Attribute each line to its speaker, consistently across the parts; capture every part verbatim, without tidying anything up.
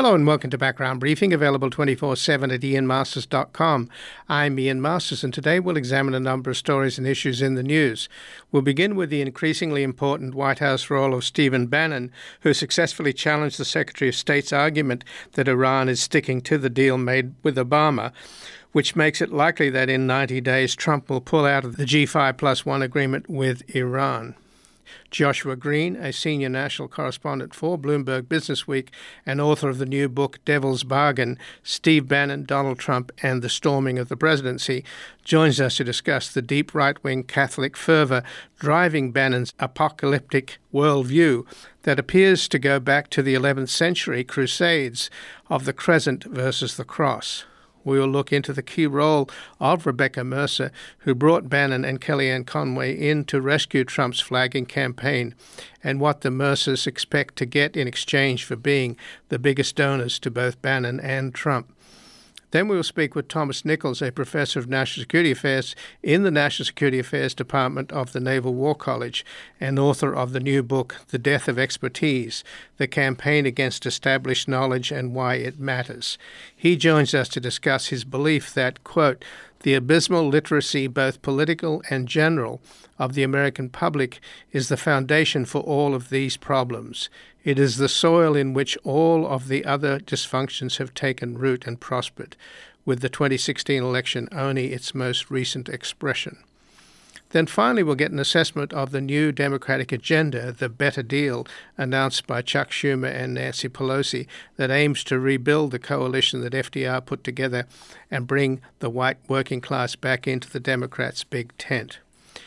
Speaker 1: Hello and welcome to Background Briefing, available twenty-four seven at ian masters dot com. I'm Ian Masters, and today we'll examine a number of stories and issues in the news. We'll begin with the increasingly important White House role of Stephen Bannon, who successfully challenged the Secretary of State's argument that Iran is sticking to the deal made with Obama, which makes it likely that in ninety days Trump will pull out of the G five plus one agreement with Iran. Joshua Green, a senior national correspondent for Bloomberg Businessweek and author of the new book Devil's Bargain, Steve Bannon, Donald Trump and the Storming of the Presidency, joins us to discuss the deep right-wing Catholic fervor driving Bannon's apocalyptic worldview that appears to go back to the eleventh century crusades of the crescent versus the cross. We will look into the key role of Rebecca Mercer, who brought Bannon and Kellyanne Conway in to rescue Trump's flagging campaign, and what the Mercers expect to get in exchange for being the biggest donors to both Bannon and Trump. Then we will speak with Thomas Nichols, a professor of national security affairs in the National Security Affairs Department of the Naval War College and author of the new book, The Death of Expertise, The Campaign Against Established Knowledge and Why It Matters. He joins us to discuss his belief that, quote, the abysmal literacy, both political and general, of the American public is the foundation for all of these problems. It is the soil in which all of the other dysfunctions have taken root and prospered, with the twenty sixteen election only its most recent expression. Then finally we'll get an assessment of the new Democratic agenda, the Better Deal, announced by Chuck Schumer and Nancy Pelosi, that aims to rebuild the coalition that F D R put together and bring the white working class back into the Democrats' big tent.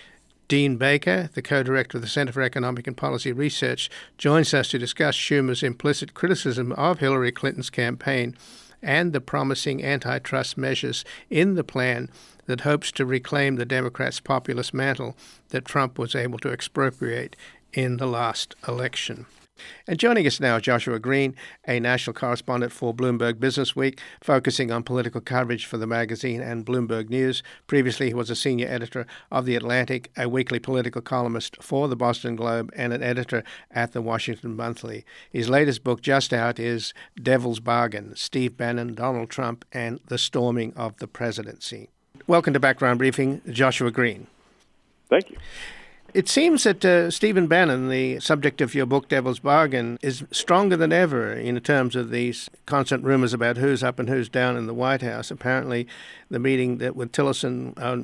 Speaker 1: Dean Baker, the co-director of the Center for Economic and Policy Research, joins us to discuss Schumer's implicit criticism of Hillary Clinton's campaign and the promising antitrust measures in the plan that hopes to reclaim the Democrats' populist mantle that Trump was able to expropriate in the last election. And joining us now, Joshua Green, a national correspondent for Bloomberg Businessweek, focusing on political coverage for the magazine and Bloomberg News. Previously, he was a senior editor of The Atlantic, a weekly political columnist for the Boston Globe, and an editor at the Washington Monthly. His latest book, just out, is Devil's Bargain, Steve Bannon, Donald Trump, and the Storming of the Presidency. Welcome to Background Briefing, Joshua Green.
Speaker 2: Thank you.
Speaker 1: It seems that uh, Stephen Bannon, the subject of your book, Devil's Bargain, is stronger than ever in terms of these constant rumors about who's up and who's down in the White House. Apparently, the meeting that with Tillerson on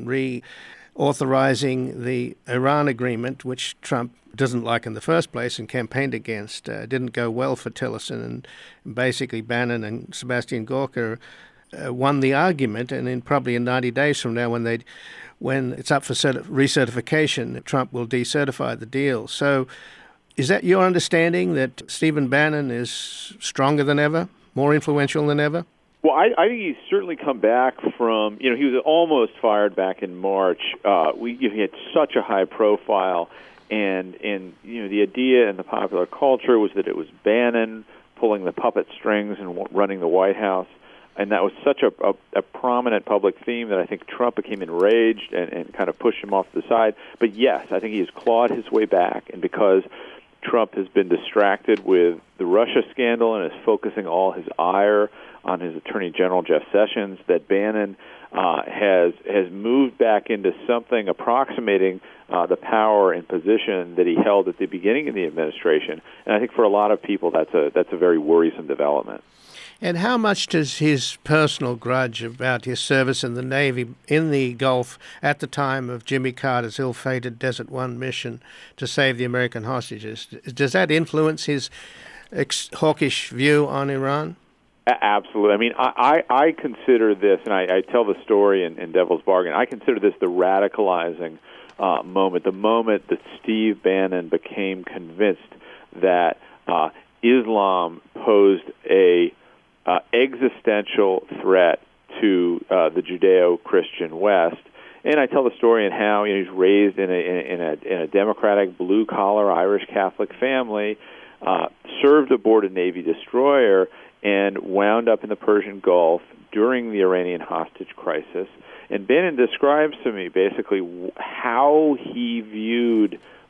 Speaker 1: re-authorizing the Iran agreement, which Trump doesn't like in the first place and campaigned against, uh, didn't go well for Tillerson. And basically, Bannon and Sebastian Gorka uh, won the argument, and in probably in ninety days from now, when they when it's up for cert- recertification, Trump will decertify the deal. So is that your understanding, that Stephen Bannon is stronger than ever, more influential than ever?
Speaker 2: Well, I, I think he's certainly come back from, you know, he was almost fired back in March. Uh, we he had such a high profile, and, and, you know, the idea in the popular culture was that it was Bannon pulling the puppet strings and running the White House. And that was such a, a, a prominent public theme that I think Trump became enraged and, and kind of pushed him off to the side. But yes, I think he has clawed his way back. And because Trump has been distracted with the Russia scandal and is focusing all his ire on his Attorney General, Jeff Sessions, that Bannon uh, has has moved back into something approximating uh, the power and position that he held at the beginning of the administration. And I think for a lot of people, that's a that's a very worrisome development.
Speaker 1: And how much does his personal grudge about his service in the Navy in the Gulf at the time of Jimmy Carter's ill-fated Desert One mission to save the American hostages, does that influence his ex- hawkish view on Iran?
Speaker 2: Absolutely. I mean, I, I, I consider this, and I, I tell the story in, in Devil's Bargain, I consider this the radicalizing uh, moment, the moment that Steve Bannon became convinced that uh, Islam posed a Uh, existential threat to uh, the Judeo-Christian West. And I tell the story in how, you know, he's raised in a, in a, in a democratic, blue-collar Irish Catholic family, uh, served aboard a Navy destroyer, and wound up in the Persian Gulf during the Iranian hostage crisis. And Bannon describes to me basically how he viewed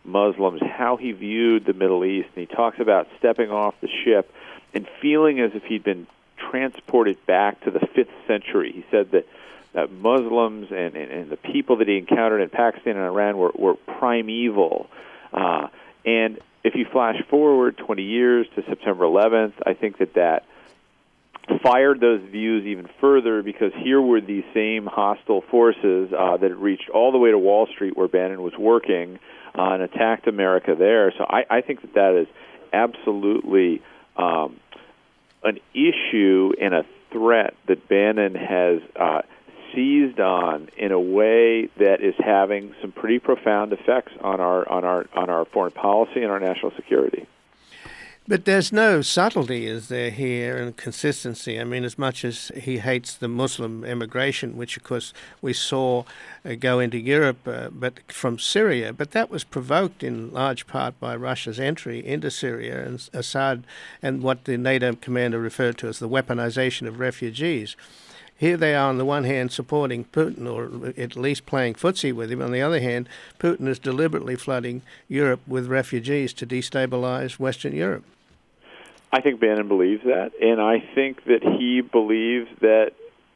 Speaker 2: Muslims, how he viewed the Middle East. And he talks about stepping off the ship and feeling as if he'd been transported back to the fifth century. He said that, that Muslims and, and, and the people that he encountered in Pakistan and Iran were, were primeval. Uh, and if you flash forward twenty years to September eleventh, I think that that fired those views even further, because here were these same hostile forces uh, that had reached all the way to Wall Street, where Bannon was working, uh, and attacked America there. So I, I think that that is absolutely um, an issue and a threat that Bannon has uh, seized on in a way that is having some pretty profound effects on our on our on our foreign policy and our national security.
Speaker 1: But there's no subtlety, is there, here, and consistency? I mean, as much as he hates the Muslim immigration, which, of course, we saw uh, go into Europe, uh, but from Syria, but that was provoked in large part by Russia's entry into Syria and Assad and what the NATO commander referred to as the weaponization of refugees. Here they are, on the one hand, supporting Putin, or at least playing footsie with him. On the other hand, Putin is deliberately flooding Europe with refugees to destabilize Western Europe.
Speaker 2: I think Bannon believes that, and I think that he believes that,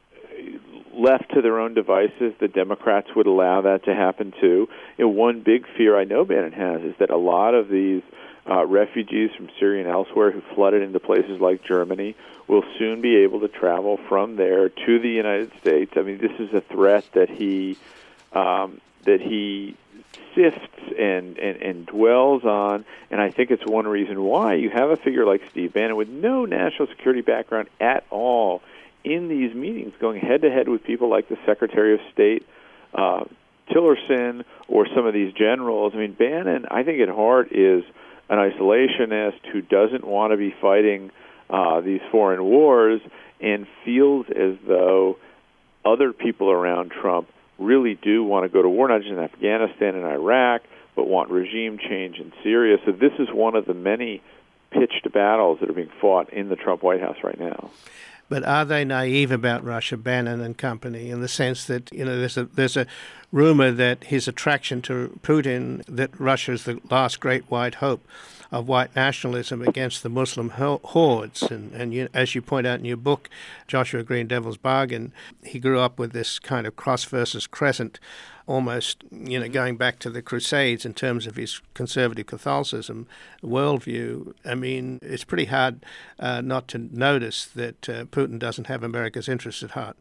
Speaker 2: left to their own devices, the Democrats would allow that to happen too. And one big fear I know Bannon has is that a lot of these uh, refugees from Syria and elsewhere who flooded into places like Germany will soon be able to travel from there to the United States. I mean, this is a threat that he um, that he sifts and, and, and dwells on, and I think it's one reason why you have a figure like Steve Bannon with no national security background at all in these meetings, going head-to-head with people like the Secretary of State, uh, Tillerson, or some of these generals. I mean, Bannon, I think at heart, is an isolationist who doesn't want to be fighting uh, these foreign wars and feels as though other people around Trump really do want to go to war, not just in Afghanistan and Iraq, but want regime change in Syria. So this is one of the many pitched battles that are being fought in the Trump White House right now.
Speaker 1: But are they naive about Russia, Bannon and company, in the sense that, you know, there's a there's a rumor that his attraction to Putin, that Russia is the last great white hope of white nationalism against the Muslim hordes. And, and you, as you point out in your book, Joshua Green, Devil's Bargain, he grew up with this kind of cross versus crescent, almost, you know, going back to the Crusades in terms of his conservative Catholicism worldview. I mean, it's pretty hard uh, not to notice that uh, Putin doesn't have America's interests at heart.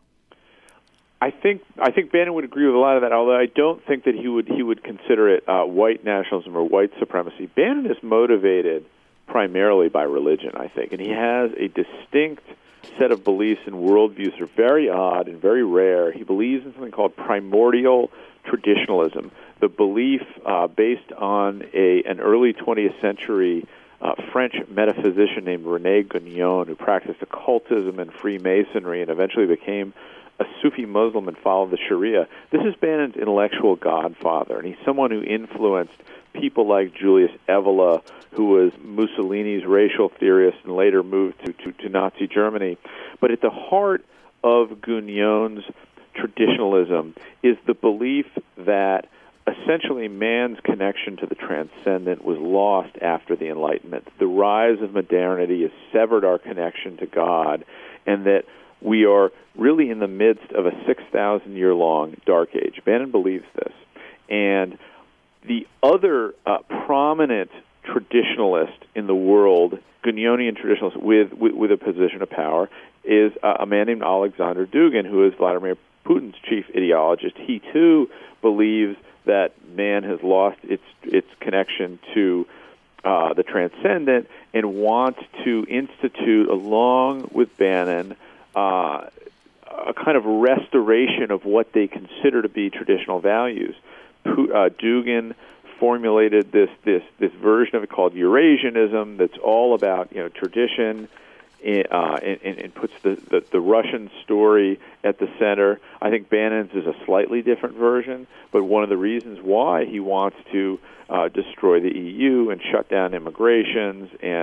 Speaker 2: I think I think Bannon would agree with a lot of that, although I don't think that he would he would consider it uh, white nationalism or white supremacy. Bannon is motivated primarily by religion, I think, and he has a distinct set of beliefs and worldviews that are very odd and very rare. He believes in something called primordial traditionalism, the belief uh, based on a an early twentieth century uh, French metaphysician named René Guénon, who practiced occultism and Freemasonry and eventually became a Sufi Muslim and followed the Sharia. This is Bannon's intellectual godfather, and he's someone who influenced people like Julius Evola, who was Mussolini's racial theorist and later moved to, to, to Nazi Germany. But at the heart of Guénon's traditionalism is the belief that essentially man's connection to the transcendent was lost after the Enlightenment. The rise of modernity has severed our connection to God, and that we are really in the midst of a six thousand year long dark age. Bannon believes this. And the other uh, prominent traditionalist in the world, Guénonian traditionalist with, with, with a position of power, is uh, a man named Alexander Dugin, who is Vladimir Putin's chief ideologist. He, too, believes that man has lost its its connection to uh, the transcendent and wants to institute, along with Bannon, uh, a kind of restoration of what they consider to be traditional values. Uh, Dugin formulated this, this this version of it called Eurasianism that's all about, you know, tradition, uh, and, and puts the, the, the Russian story at the center. I think Bannon's is a slightly different version, but one of the reasons why he wants to uh, destroy the E U and shut down immigrations and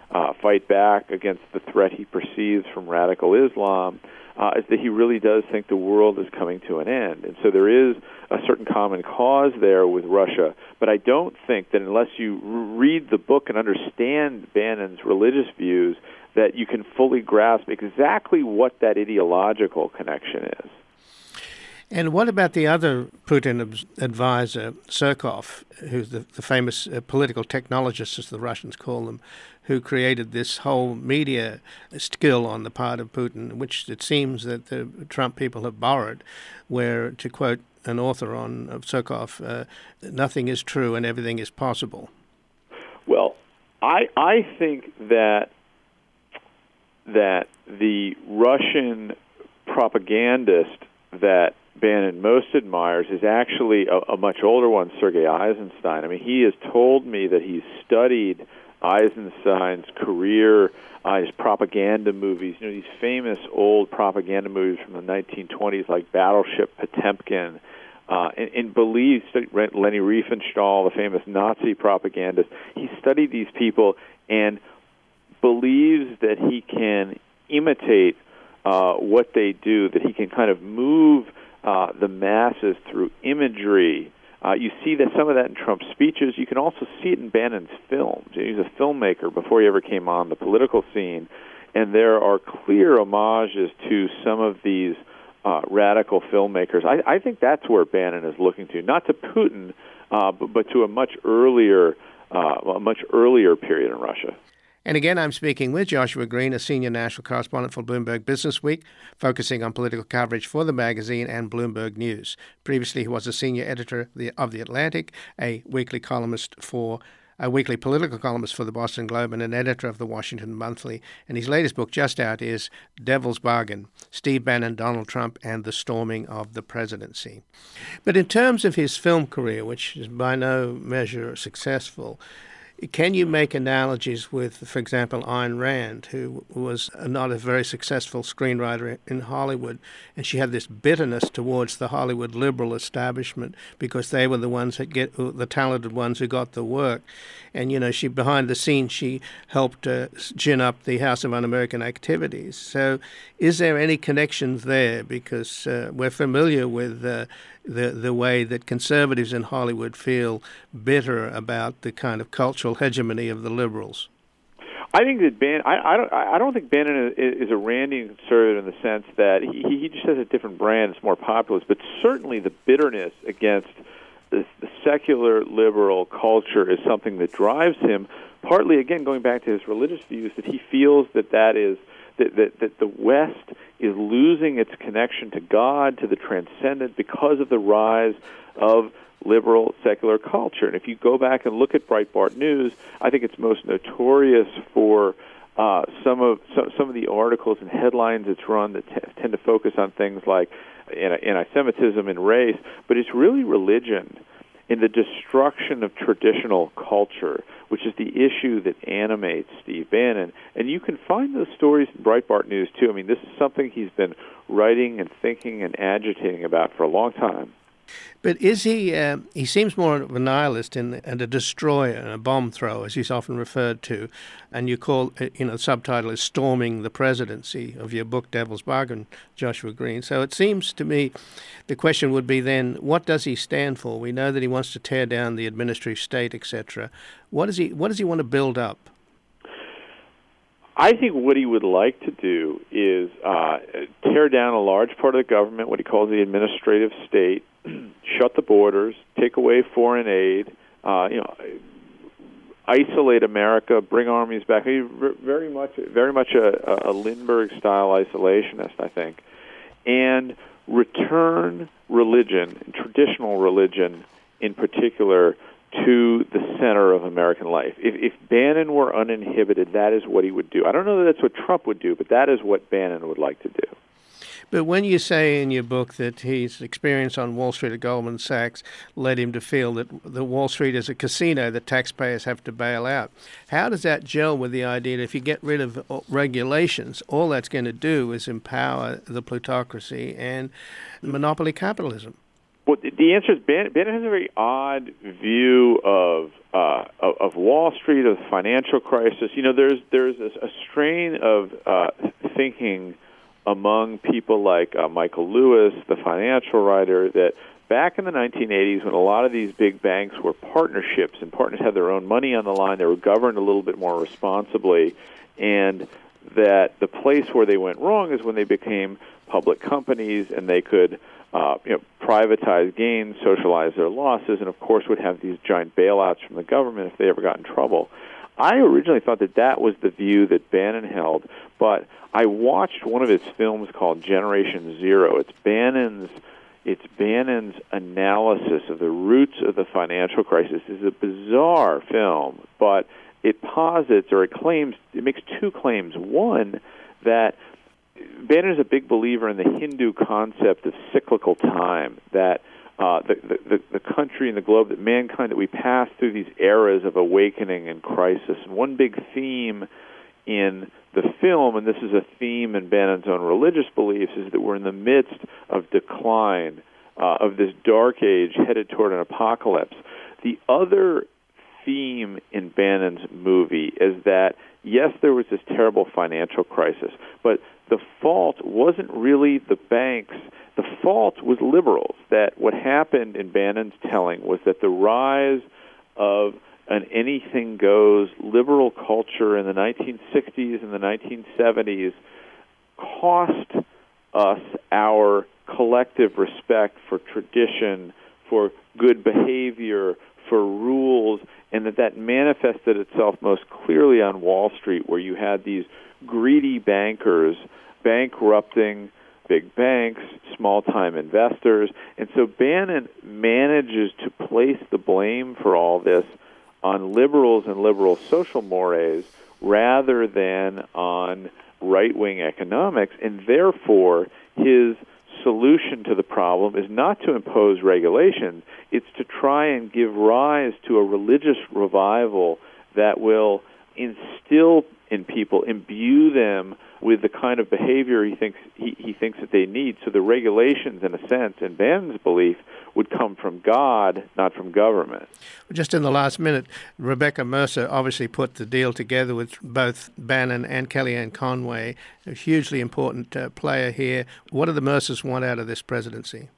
Speaker 2: uh, fight back against the threat he perceives from radical Islam, uh, is that he really does think the world is coming to an end. And so there is a certain common cause there with Russia. But I don't think that unless you read the book and understand Bannon's religious views, that you can fully grasp exactly what that ideological connection is.
Speaker 1: And what about the other Putin advisor, Surkov, who's the, the famous uh, political technologist, as the Russians call them, who created this whole media skill on the part of Putin, which it seems that the Trump people have borrowed, where, to quote an author on of Surkov, uh, nothing is true and everything is possible.
Speaker 2: Well, I I think that that the Russian propagandist that Bannon most admires is actually a, a much older one, Sergei Eisenstein. I mean, he has told me that he's studied Eisenstein's career, uh, his propaganda movies, you know, these famous old propaganda movies from the nineteen twenties like Battleship Potemkin, uh, and, and believes, Leni Riefenstahl, the famous Nazi propagandist, he studied these people and believes that he can imitate uh, what they do, that he can kind of move Uh, the masses through imagery. Uh, you see that some of that in Trump's speeches. You can also see it in Bannon's films. He's a filmmaker before he ever came on the political scene, and there are clear homages to some of these uh, radical filmmakers. I, I think that's where Bannon is looking to, not to Putin, uh, but, but to a much earlier, uh, a much earlier period in Russia.
Speaker 1: And again, I'm speaking with Joshua Green, a senior national correspondent for Bloomberg Businessweek, focusing on political coverage for the magazine and Bloomberg News. Previously, he was a senior editor of The Atlantic, a weekly columnist for a weekly political columnist for the Boston Globe, and an editor of the Washington Monthly. And his latest book, just out, is Devil's Bargain: Steve Bannon, Donald Trump, and the Storming of the Presidency. But in terms of his film career, which is by no measure successful, can you make analogies with, for example, Ayn Rand, who was not a very successful screenwriter in Hollywood, and she had this bitterness towards the Hollywood liberal establishment because they were the ones that get the talented ones who got the work, and you know she behind the scenes she helped uh, gin up the House of Un-American Activities. So, is there any connections there? Because uh, we're familiar with Uh, the the way that conservatives in Hollywood feel bitter about the kind of cultural hegemony of the liberals.
Speaker 2: I think that Bannon, I, I don't, I don't think Bannon is, is a Randian conservative in the sense that he, he just has a different brand. It's more populist, but certainly the bitterness against the, the secular liberal culture is something that drives him. Partly, again, going back to his religious views, that he feels that that is that that, that the West is losing its connection to God, to the transcendent, because of the rise of liberal secular culture. And if you go back and look at Breitbart News, I think it's most notorious for uh, some of some, some of the articles and headlines it's run that t- tend to focus on things like anti-Semitism and race, but it's really religion in the destruction of traditional culture, which is the issue that animates Steve Bannon. And you can find those stories in Breitbart News, too. I mean, this is something he's been writing and thinking and agitating about for a long time.
Speaker 1: But is he, uh, he seems more of a nihilist and, and a destroyer and a bomb thrower, as he's often referred to. And you call, you know, the subtitle is Storming the Presidency of your book, Devil's Bargain, Joshua Green. So it seems to me the question would be then, what does he stand for? We know that he wants to tear down the administrative state, et cetera. What does he, what does he want to build up?
Speaker 2: I think what he would like to do is uh, tear down a large part of the government, what he calls the administrative state, shut the borders, take away foreign aid, uh, you know, isolate America, bring armies back. He's very much, very much a, a Lindbergh-style isolationist, I think, and return religion, traditional religion in particular, to the center of American life. If, if Bannon were uninhibited, that is what he would do. I don't know that that's what Trump would do, but that is what Bannon would like to do.
Speaker 1: But when you say in your book that his experience on Wall Street at Goldman Sachs led him to feel that the Wall Street is a casino that taxpayers have to bail out, how does that gel with the idea that if you get rid of regulations, all that's going to do is empower the plutocracy and monopoly capitalism?
Speaker 2: Well, the answer is Bannon, Bannon has a very odd view of, uh, of of Wall Street, of the financial crisis. You know, there's there's a, a strain of uh, thinking among people like uh, Michael Lewis, the financial writer, that back in the nineteen eighties, when a lot of these big banks were partnerships and partners had their own money on the line, they were governed a little bit more responsibly, and that the place where they went wrong is when they became public companies and they could uh, you know, privatize gains, socialize their losses, and of course would have these giant bailouts from the government if they ever got in trouble. I originally thought that that was the view that Bannon held, but I watched one of his films called Generation Zero. It's Bannon's It's Bannon's analysis of the roots of the financial crisis. It's a bizarre film, but it posits or it claims, it makes two claims. One, that Bannon is a big believer in the Hindu concept of cyclical time, that uh, the, the, the country and the globe, that mankind, that we pass through these eras of awakening and crisis. And one big theme in the film, and this is a theme in Bannon's own religious beliefs, is that we're in the midst of decline, uh, of this dark age headed toward an apocalypse. The other theme in Bannon's movie is that, yes, there was this terrible financial crisis, but the fault wasn't really the banks. The fault was liberals. That what happened in Bannon's telling was that the rise of an anything-goes liberal culture in the nineteen sixties and the nineteen seventies cost us our collective respect for tradition, for good behavior, for rules, and that that manifested itself most clearly on Wall Street, where you had these greedy bankers bankrupting big banks, small-time investors. And so Bannon manages to place the blame for all this on liberals and liberal social mores rather than on right-wing economics, and therefore his solution to the problem is not to impose regulations, it's to try and give rise to a religious revival that will instill in people, imbue them with the kind of behavior he thinks he, he thinks that they need. So the regulations, in a sense, in Bannon's belief, would come from God, not from government.
Speaker 1: Just in the last minute, Rebecca Mercer obviously put the deal together with both Bannon and Kellyanne Conway, a hugely important uh, player here. What do the Mercers want out of this presidency?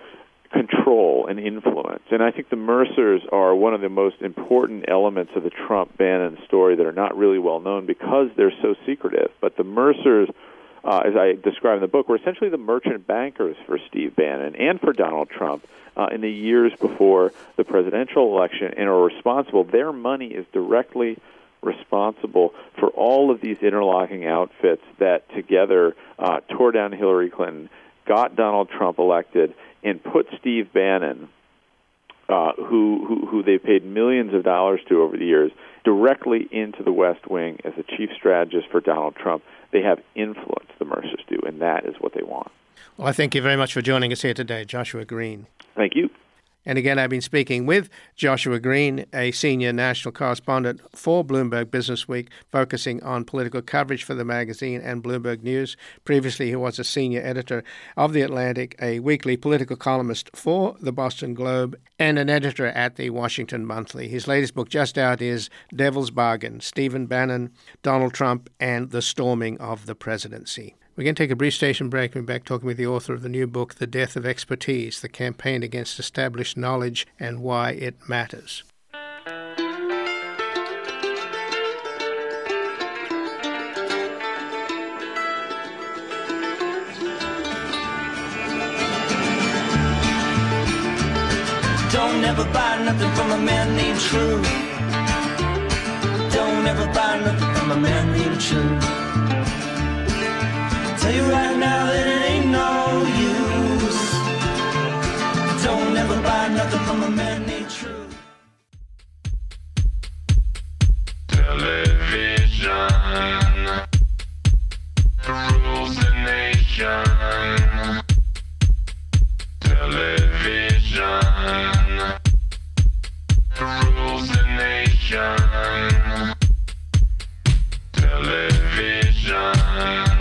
Speaker 2: Control and influence. And I think the Mercers are one of the most important elements of the Trump-Bannon story that are not really well known because they're so secretive. But the Mercers, uh, as I describe in the book, were essentially the merchant bankers for Steve Bannon and for Donald Trump uh, in the years before the presidential election, and are responsible. Their money is directly responsible for all of these interlocking outfits that together uh, tore down Hillary Clinton, got Donald Trump elected, and put Steve Bannon, uh, who, who who they paid millions of dollars to over the years, directly into the West Wing as a chief strategist for Donald Trump. They have influence, the Mercers do, and that is what they want.
Speaker 1: Well, I thank you very much for joining us here today, Joshua Green.
Speaker 2: Thank you.
Speaker 1: And again, I've been speaking with Joshua Green, a senior national correspondent for Bloomberg Businessweek, focusing on political coverage for the magazine and Bloomberg News. Previously, he was a senior editor of The Atlantic, a weekly political columnist for the Boston Globe, and an editor at the Washington Monthly. His latest book just out is Devil's Bargain, Stephen Bannon, Donald Trump, and the Storming of the Presidency. We're going to take a brief station break and be back talking with the author of the new book, The Death of Expertise, The Campaign Against Established Knowledge and Why It Matters.
Speaker 3: Don't ever buy nothing from a man named True. Don't ever buy nothing from a man named True. Tell you right now that it ain't no use. Don't ever buy nothing from a man named True.
Speaker 4: Television rules the nation. Television rules the nation. Television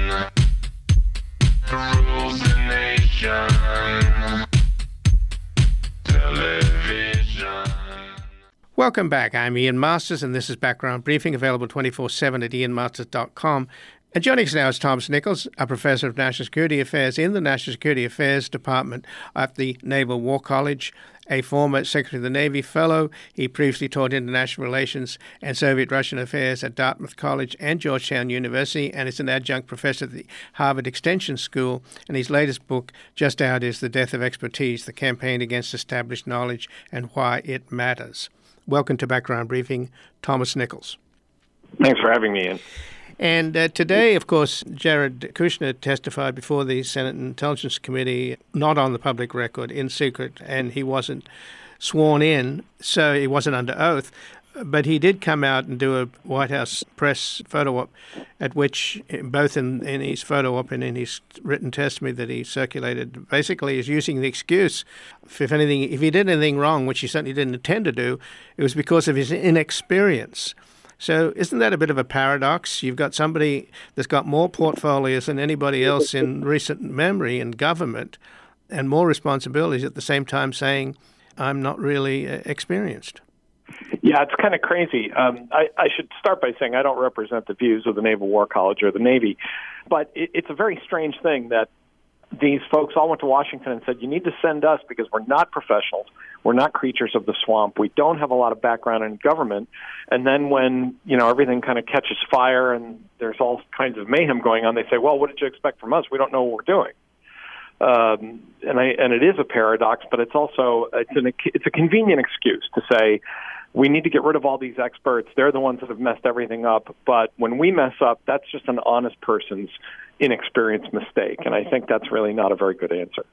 Speaker 4: rules the nation.
Speaker 1: Welcome back. I'm Ian Masters, and this is Background Briefing, available twenty-four seven at ian masters dot com. And joining us now is Thomas Nichols, a professor of national security affairs in the National Security Affairs Department at the Naval War College, a former Secretary of the Navy fellow. He previously taught international relations and Soviet-Russian affairs at Dartmouth College and Georgetown University, and is an adjunct professor at the Harvard Extension School. And his latest book, just out, is The Death of Expertise, The Campaign Against Established Knowledge and Why It Matters. Welcome to Background Briefing, Thomas Nichols.
Speaker 5: Thanks for having me, Ian.
Speaker 1: And uh, today, of course, Jared Kushner testified before the Senate Intelligence Committee, not on the public record, in secret, and he wasn't sworn in, so he wasn't under oath. But he did come out and do a White House press photo op, at which, both in, in his photo op and in his written testimony that he circulated, basically is using the excuse, if anything, if he did anything wrong, which he certainly didn't intend to do, it was because of his inexperience. So isn't that a bit of a paradox? You've got somebody that's got more portfolios than anybody else in recent memory in government and more responsibilities, at the same time saying, I'm not really uh, experienced.
Speaker 5: Yeah, it's kind of crazy. Um, I, I should start by saying I don't represent the views of the Naval War College or the Navy, but it, it's a very strange thing that these folks all went to Washington and said, you need to send us because we're not professionals. We're not creatures of the swamp. We don't have a lot of background in government. And then when, you know, everything kind of catches fire and there's all kinds of mayhem going on, they say, well, what did you expect from us? We don't know what we're doing. Um, and I, and it is a paradox, but it's also, it's an, it's a convenient excuse to say, we need to get rid of all these experts. They're the ones that have messed everything up. But when we mess up, that's just an honest person's inexperienced mistake. And I think that's really not a very good answer.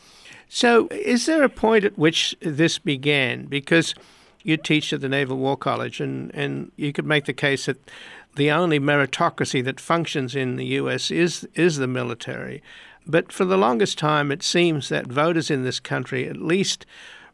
Speaker 1: So is there a point at which this began? Because you teach at the Naval War College, and, and you could make the case that the only meritocracy that functions in the U S is is the military. But for the longest time, it seems that voters in this country at least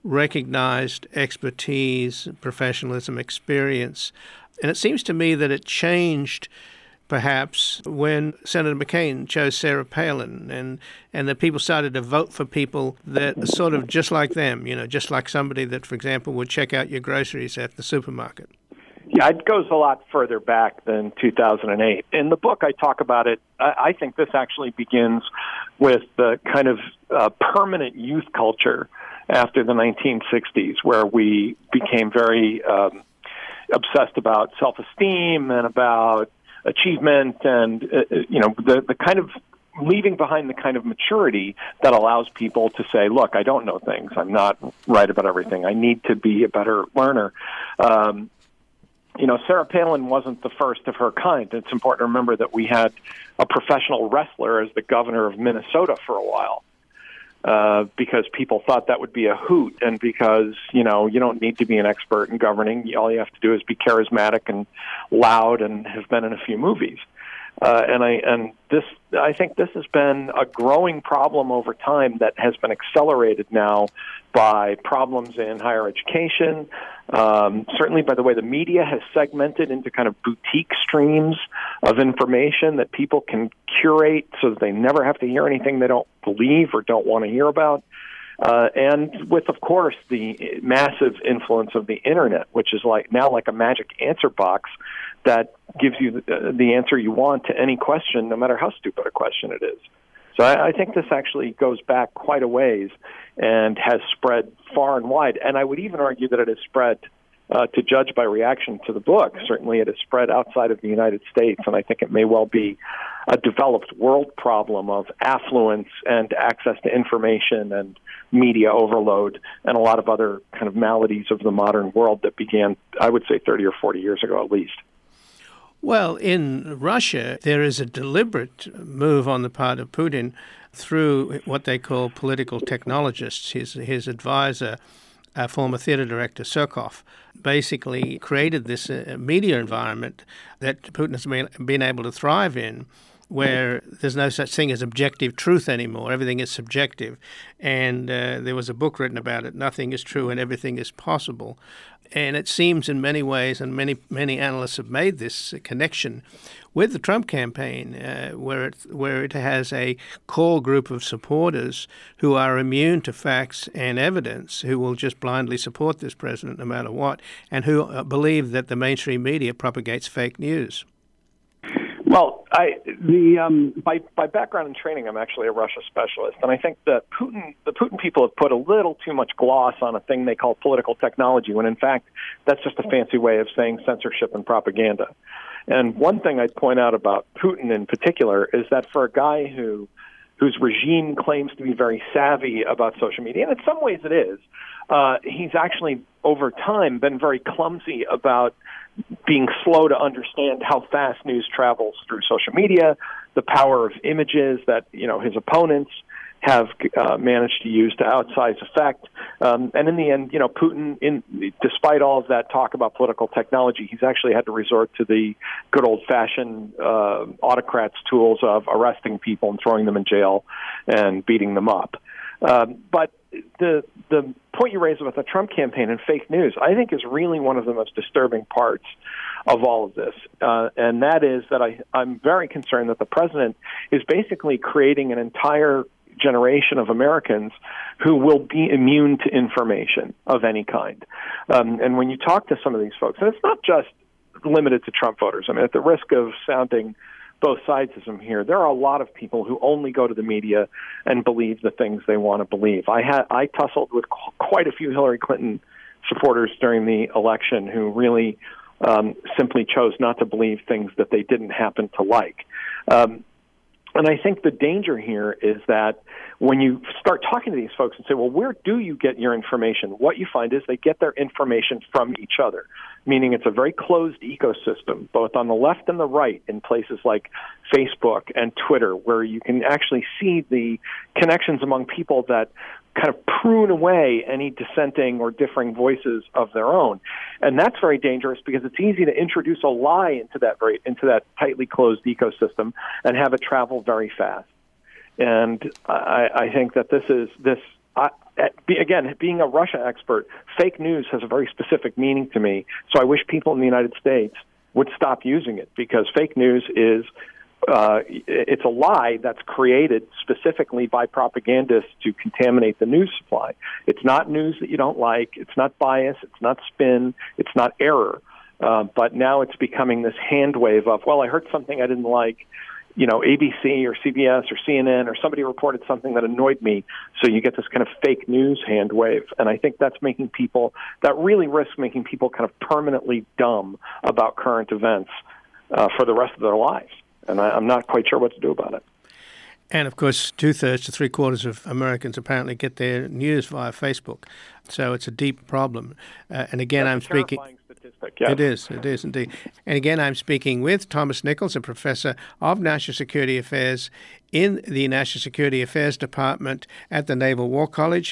Speaker 1: recognized expertise, professionalism, experience. And it seems to me that it changed perhaps when Senator McCain chose Sarah Palin, and, and that people started to vote for people that are sort of just like them, you know, just like somebody that, for example, would check out your groceries at the supermarket.
Speaker 5: Yeah, it goes a lot further back than two thousand eight. In the book, I talk about it. I, I think this actually begins with the kind of uh, permanent youth culture after the nineteen sixties, where we became very um, obsessed about self-esteem and about achievement and, uh, you know, the, the kind of leaving behind the kind of maturity that allows people to say, look, I don't know things. I'm not right about everything. I need to be a better learner. Um, you know, Sarah Palin wasn't the first of her kind. It's important to remember that we had a professional wrestler as the governor of Minnesota for a while. Uh, because people thought that would be a hoot, and because, you know, you don't need to be an expert in governing. All you have to do is be charismatic and loud and have been in a few movies. Uh, and I and this I think this has been a growing problem over time that has been accelerated now by problems in higher education, um, certainly by the way the media has segmented into kind of boutique streams of information that people can curate so that they never have to hear anything they don't believe or don't want to hear about. Uh, and with, of course, the massive influence of the Internet, which is like now like a magic answer box that gives you the, the answer you want to any question, no matter how stupid a question it is. So I, I think this actually goes back quite a ways and has spread far and wide. And I would even argue that it has spread, uh, to judge by reaction to the book, certainly it has spread outside of the United States, and I think it may well be a developed world problem of affluence and access to information and media overload and a lot of other kind of maladies of the modern world that began, I would say, thirty or forty years ago at least.
Speaker 1: Well, in Russia, there is a deliberate move on the part of Putin through what they call political technologists. His, his advisor, uh, former theater director Surkov, basically created this uh, media environment that Putin has been, been able to thrive in. where there's no such thing as objective truth anymore. Everything is subjective. And uh, there was a book written about it, Nothing is True and Everything is Possible. And it seems in many ways, and many many analysts have made this connection with the Trump campaign, uh, where it where it has a core group of supporters who are immune to facts and evidence, who will just blindly support this president no matter what, and who uh, believe that the mainstream media propagates fake news.
Speaker 5: Well, I the um, by by background and training, I'm actually a Russia specialist, and I think that Putin, the Putin people have put a little too much gloss on a thing they call political technology, when in fact that's just a fancy way of saying censorship and propaganda. And one thing I'd point out about Putin in particular is that for a guy who whose regime claims to be very savvy about social media, and in some ways it is, uh, he's actually over time been very clumsy about being slow to understand how fast news travels through social media, the power of images that, you know, his opponents have uh, managed to use to outsize effect. Um, and in the end, you know, Putin, in, despite all of that talk about political technology, he's actually had to resort to the good old-fashioned uh, autocrats' tools of arresting people and throwing them in jail and beating them up. Um, but the the point you raised about the Trump campaign and fake news, I think, is really one of the most disturbing parts of all of this. Uh, and that is that I, I'm very concerned that the president is basically creating an entire generation of Americans who will be immune to information of any kind. Um, and when you talk to some of these folks, and it's not just limited to Trump voters, I mean, at the risk of sounding both sidesism here, there are a lot of people who only go to the media and believe the things they want to believe. I had I tussled with qu- quite a few Hillary Clinton supporters during the election who really um, simply chose not to believe things that they didn't happen to like. Um, and I think the danger here is that when you start talking to these folks and say, well, where do you get your information? What you find is they get their information from each other, meaning it's a very closed ecosystem, both on the left and the right, in places like Facebook and Twitter, where you can actually see the connections among people that kind of prune away any dissenting or differing voices of their own. And that's very dangerous because it's easy to introduce a lie into that very, into that tightly closed ecosystem and have it travel very fast. And I, I think that this is this. I, again, being a Russia expert, fake news has a very specific meaning to me. So I wish people in the United States would stop using it, because fake news is uh, it's a lie that's created specifically by propagandists to contaminate the news supply. It's not news that you don't like. It's not bias. It's not spin. It's not error. Uh, but now it's becoming this hand wave of, well, I heard something I didn't like. You know, A B C or C B S or C N N or somebody reported something that annoyed me. So you get this kind of fake news hand wave. And I think that's making people, that really risks making people kind of permanently dumb about current events uh, for the rest of their lives. And I, I'm not quite sure what to do about it.
Speaker 1: And, of course, two-thirds to three-quarters of Americans apparently get their news via Facebook. So it's a deep problem. Uh, and again,
Speaker 5: That's
Speaker 1: I'm
Speaker 5: a
Speaker 1: speaking...
Speaker 5: terrifying statistic, yes.
Speaker 1: It is, it is indeed. And again, I'm speaking with Thomas Nichols, a professor of national security affairs in the National Security Affairs Department at the Naval War College,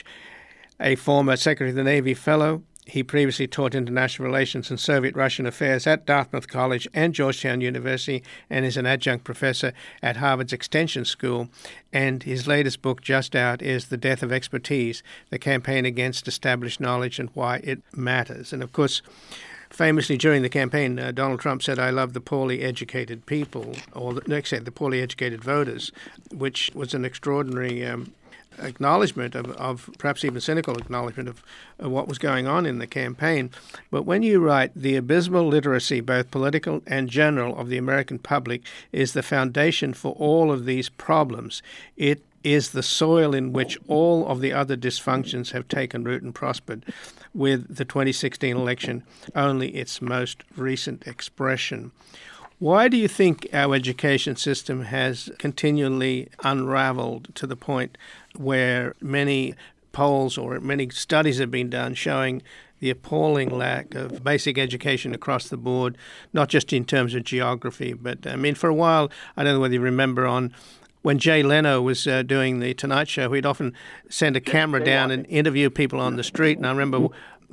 Speaker 1: a former Secretary of the Navy fellow. He previously taught international relations and Soviet-Russian affairs at Dartmouth College and Georgetown University, and is an adjunct professor at Harvard's Extension School. And his latest book, just out, is The Death of Expertise, The Campaign Against Established Knowledge and Why It Matters. And, of course, famously during the campaign, uh, Donald Trump said, I love the poorly educated people, or the, no, except the poorly educated voters, which was an extraordinary um, acknowledgement of, of perhaps even cynical acknowledgement of, of what was going on in the campaign. But when you write, the abysmal literacy, both political and general, of the American public is the foundation for all of these problems. It is the soil in which all of the other dysfunctions have taken root and prospered, with the twenty sixteen election only its most recent expression. Why do you think our education system has continually unraveled to the point where many polls or many studies have been done showing the appalling lack of basic education across the board, not just in terms of geography, but, I mean, for a while, I don't know whether you remember on when Jay Leno was uh, doing the Tonight Show, he'd often send a camera down and interview people on the street. And I remember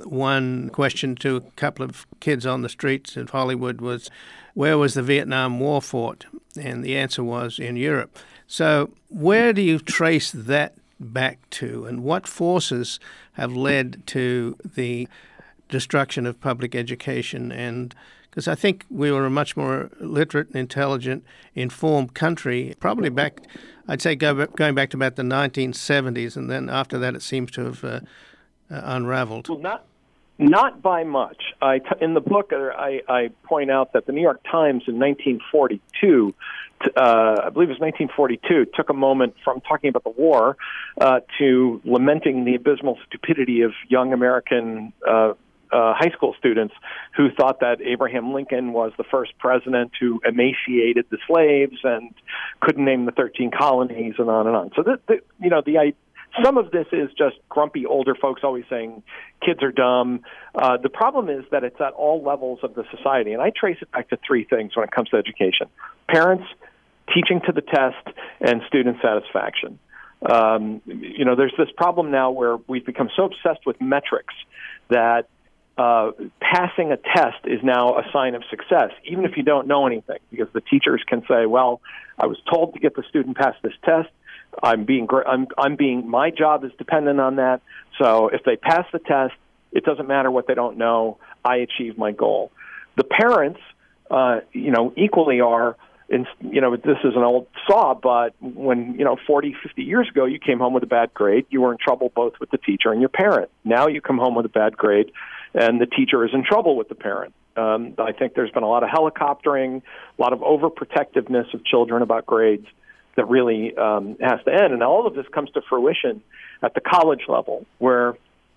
Speaker 1: one question to a couple of kids on the streets of Hollywood was, where was the Vietnam War fought? And the answer was in Europe. So where do you trace that back to, and what forces have led to the destruction of public education? And because I think we were a much more literate, intelligent, informed country, probably back, I'd say go, going back to about the nineteen seventies, and then after that it seems to have uh, uh, unraveled.
Speaker 5: Well, not not by much. I t- in the book, I, I point out that the New York Times in nineteen forty-two, uh, I believe it was nineteen forty-two, took a moment from talking about the war uh, to lamenting the abysmal stupidity of young American uh, uh, high school students who thought that Abraham Lincoln was the first president who emaciated the slaves and couldn't name the thirteen colonies, and on and on. So, the, the, you know, the idea. Some of this is just grumpy older folks always saying kids are dumb. Uh, the problem is that it's at all levels of the society, and I trace it back to three things when it comes to education: parents, teaching to the test, and student satisfaction. Um, you know, there's this problem now where we've become so obsessed with metrics that uh, passing a test is now a sign of success, even if you don't know anything, because the teachers can say, well, I was told to get the student past this test. I'm being, I'm, I'm being, my job is dependent on that. So if they pass the test, it doesn't matter what they don't know. I achieved my goal. The parents, uh, you know, equally are, in, you know, this is an old saw, but when, you know, forty, fifty years ago, you came home with a bad grade, you were in trouble both with the teacher and your parent. Now you come home with a bad grade, and the teacher is in trouble with the parent. Um, I think there's been a lot of helicoptering, a lot of overprotectiveness of children about grades that really um, has to end. And all of this comes to fruition at the college level, where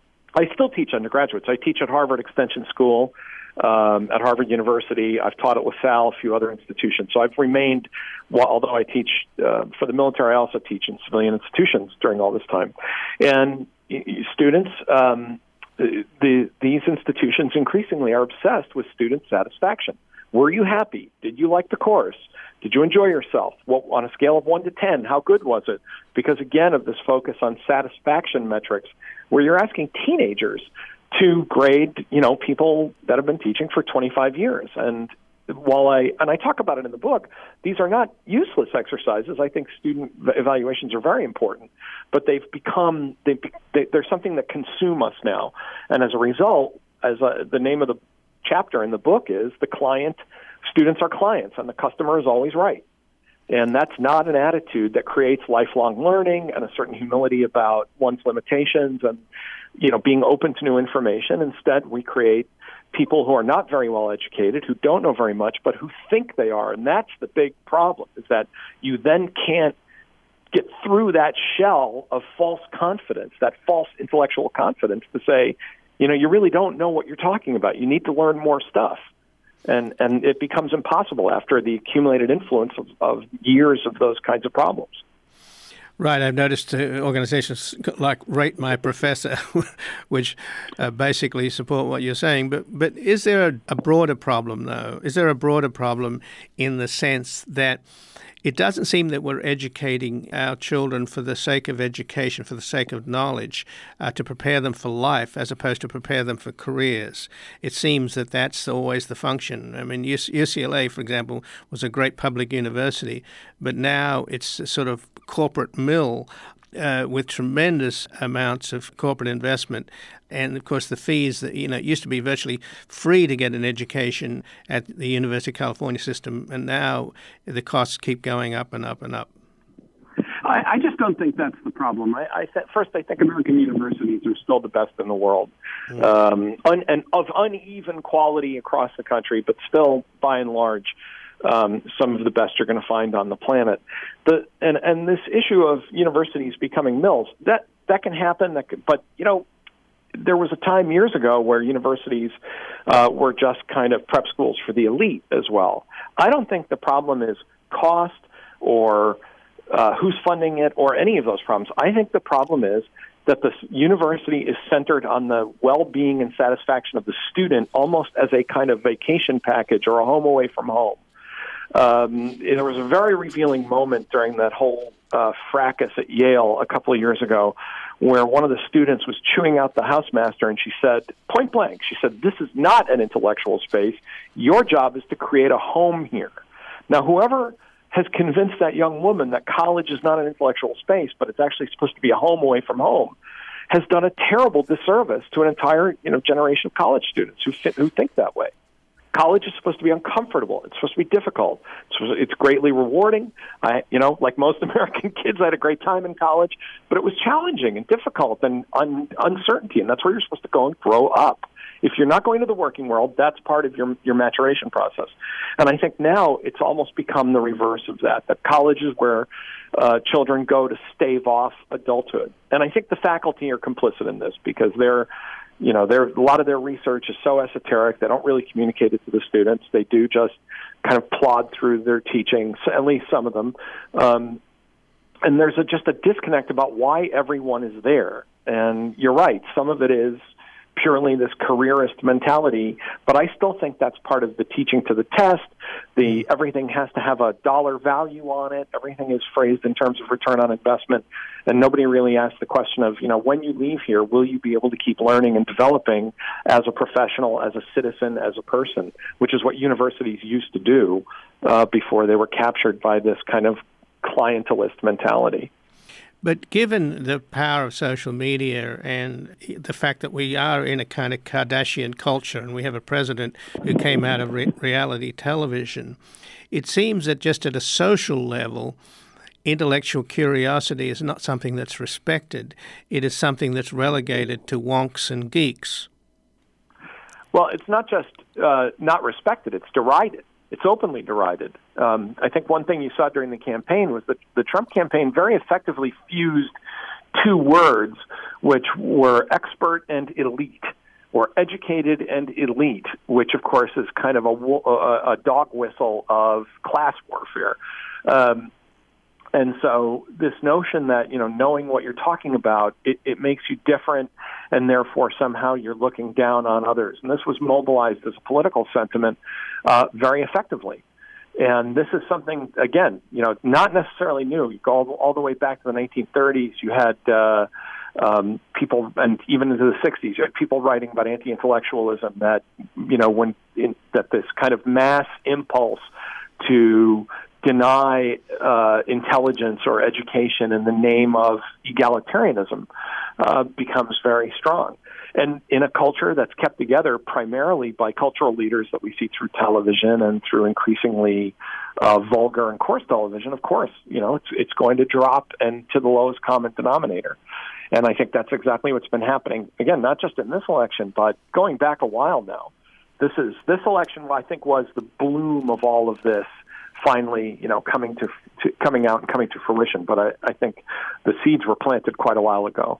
Speaker 5: I still teach undergraduates. I teach at Harvard Extension School, um, at Harvard University. I've taught at LaSalle, a few other institutions. So I've remained, well, although I teach uh, for the military, I also teach in civilian institutions during all this time. And students, um, the, these institutions increasingly are obsessed with student satisfaction. Were you happy? Did you like the course? Did you enjoy yourself? Well, on a scale of one to ten, how good was it? Because, again, of this focus on satisfaction metrics, where you're asking teenagers to grade, you know, people that have been teaching for twenty-five years. And while I, and I talk about it in the book, these are not useless exercises. I think student evaluations are very important, but they've become, they've, they, they're something that consume us now. And as a result, as a, the name of the chapter in the book is, the client, students are clients, and the customer is always right. And that's not an attitude that creates lifelong learning and a certain humility about one's limitations and, you know, being open to new information. Instead, we create people who are not very well educated, who don't know very much, but who think they are. And that's the big problem, is that you then can't get through that shell of false confidence, that false intellectual confidence, to say, you know, you really don't know what you're talking about. You need to learn more stuff. And and it becomes impossible after the accumulated influence of, of years of those kinds of problems.
Speaker 1: Right. I've noticed uh, organizations like Rate My Professor, which uh, basically support what you're saying. But but is there a, a broader problem, though? Is there a broader problem in the sense that it doesn't seem that we're educating our children for the sake of education, for the sake of knowledge, uh, to prepare them for life as opposed to prepare them for careers? It seems that that's always the function. I mean, U C L A, for example, was a great public university, but now it's a sort of corporate mill uh, with tremendous amounts of corporate investment. And, of course, the fees, that, you know, it used to be virtually free to get an education at the University of California system, and now the costs keep going up and up and up.
Speaker 5: I, I just don't think that's the problem. I, I th- first, I think American universities are still the best in the world, mm. um, un- and of uneven quality across the country, but still, by and large, Um, some of the best you're going to find on the planet. The, and, and this issue of universities becoming mills, that, that can happen. That could, but, you know, there was a time years ago where universities uh, were just kind of prep schools for the elite as well. I don't think the problem is cost or uh, who's funding it or any of those problems. I think the problem is that the university is centered on the well-being and satisfaction of the student almost as a kind of vacation package or a home away from home. Um, there was a very revealing moment during that whole uh, fracas at Yale a couple of years ago where one of the students was chewing out the housemaster, and she said, point blank, she said, "This is not an intellectual space. Your job is to create a home here." Now, whoever has convinced that young woman that college is not an intellectual space, but it's actually supposed to be a home away from home, has done a terrible disservice to an entire, you know, generation of college students who fit, who think that way. College is supposed to be uncomfortable. It's supposed to be difficult. It's, it's greatly rewarding. I, you know, like most American kids, I had a great time in college, but it was challenging and difficult and un, uncertainty, and that's where you're supposed to go and grow up. If you're not going to the working world, that's part of your your maturation process. And I think now it's almost become the reverse of that, that college is where uh, children go to stave off adulthood. And I think the faculty are complicit in this because they're, you know, they're, a lot of their research is so esoteric, they don't really communicate it to the students. They do just kind of plod through their teachings, at least some of them. Um, and there's a, just a disconnect about why everyone is there. And you're right, some of it is purely this careerist mentality, but I still think that's part of the teaching to the test. The everything has to have a dollar value on it. Everything is phrased in terms of return on investment, and nobody really asks the question of, you know, when you leave here, will you be able to keep learning and developing as a professional, as a citizen, as a person, which is what universities used to do uh, before they were captured by this kind of clientelist mentality.
Speaker 1: But given the power of social media and the fact that we are in a kind of Kardashian culture and we have a president who came out of re- reality television, it seems that just at a social level, intellectual curiosity is not something that's respected. It is something that's relegated to wonks and geeks.
Speaker 5: Well, it's not just uh, not respected, it's derided. It's openly derided. Um, I think one thing you saw during the campaign was that the Trump campaign very effectively fused two words, which were expert and elite, or educated and elite, which, of course, is kind of a, a, a dog whistle of class warfare. Um, and so this notion that, you know, knowing what you're talking about, it, it makes you different, and therefore somehow you're looking down on others. And this was mobilized as a political sentiment uh, very effectively. And this is something, again, you know, not necessarily new. You go all, all the way back to the nineteen thirties. You had uh, um, people, and even into the sixties, you had people writing about anti-intellectualism, that, you know, when in, that this kind of mass impulse to deny uh, intelligence or education in the name of egalitarianism uh, becomes very strong. And in a culture that's kept together primarily by cultural leaders that we see through television and through increasingly uh, vulgar and coarse television, of course, you know, it's it's going to drop and to the lowest common denominator. And I think that's exactly what's been happening, again, not just in this election, but going back a while now. This is this election, I think, was the bloom of all of this finally, you know, coming to, to coming out and coming to fruition. But I, I think the seeds were planted quite a while ago.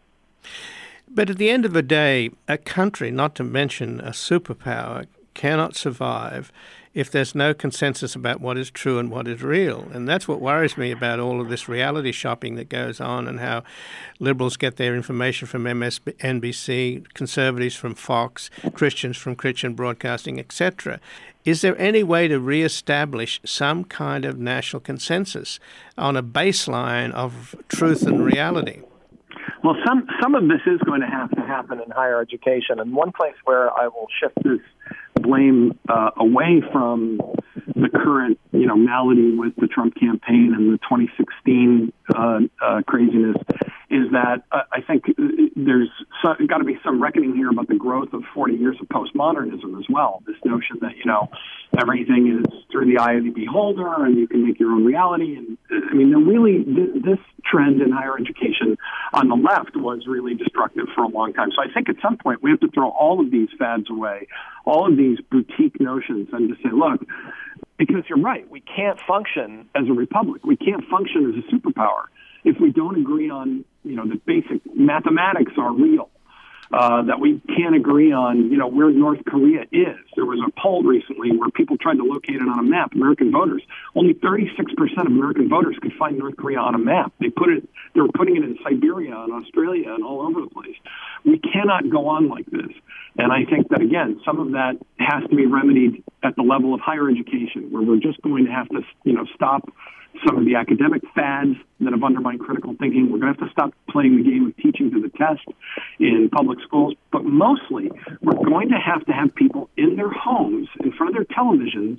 Speaker 1: But at the end of the day, a country, not to mention a superpower, cannot survive if there's no consensus about what is true and what is real. And that's what worries me about all of this reality shopping that goes on, and how liberals get their information from M S N B C, conservatives from Fox, Christians from Christian Broadcasting, et cetera. Is there any way to reestablish some kind of national consensus on a baseline of truth and reality?
Speaker 5: Well, some some of this is going to have to happen in higher education. And one place where I will shift this blame uh, away from the current, you know, malady with the Trump campaign and the twenty sixteen uh, uh, craziness is that uh, I think there's so, got to be some reckoning here about the growth of forty years of postmodernism as well. This notion that, you know, everything is through the eye of the beholder and you can make your own reality. And I mean, really, th- this trend in higher education on the left was really destructive for a long time. So I think at some point we have to throw all of these fads away, all of these boutique notions, and just say, look, because you're right, we can't function as a republic. We can't function as a superpower if we don't agree on, you know, the basic mathematics are real, uh, that we can't agree on, you know, where North Korea is. There was a poll recently where people tried to locate it on a map, American voters. Only thirty-six percent of American voters could find North Korea on a map. They put it, they were putting it in Siberia and Australia and all over the place. We cannot go on like this. And I think that, again, some of that has to be remedied at the level of higher education, where we're just going to have to, you know, stop some of the academic fads that have undermined critical thinking. We're going to have to stop playing the game of teaching to the test in public schools. But mostly, we're going to have to have people in their homes, in front of their televisions,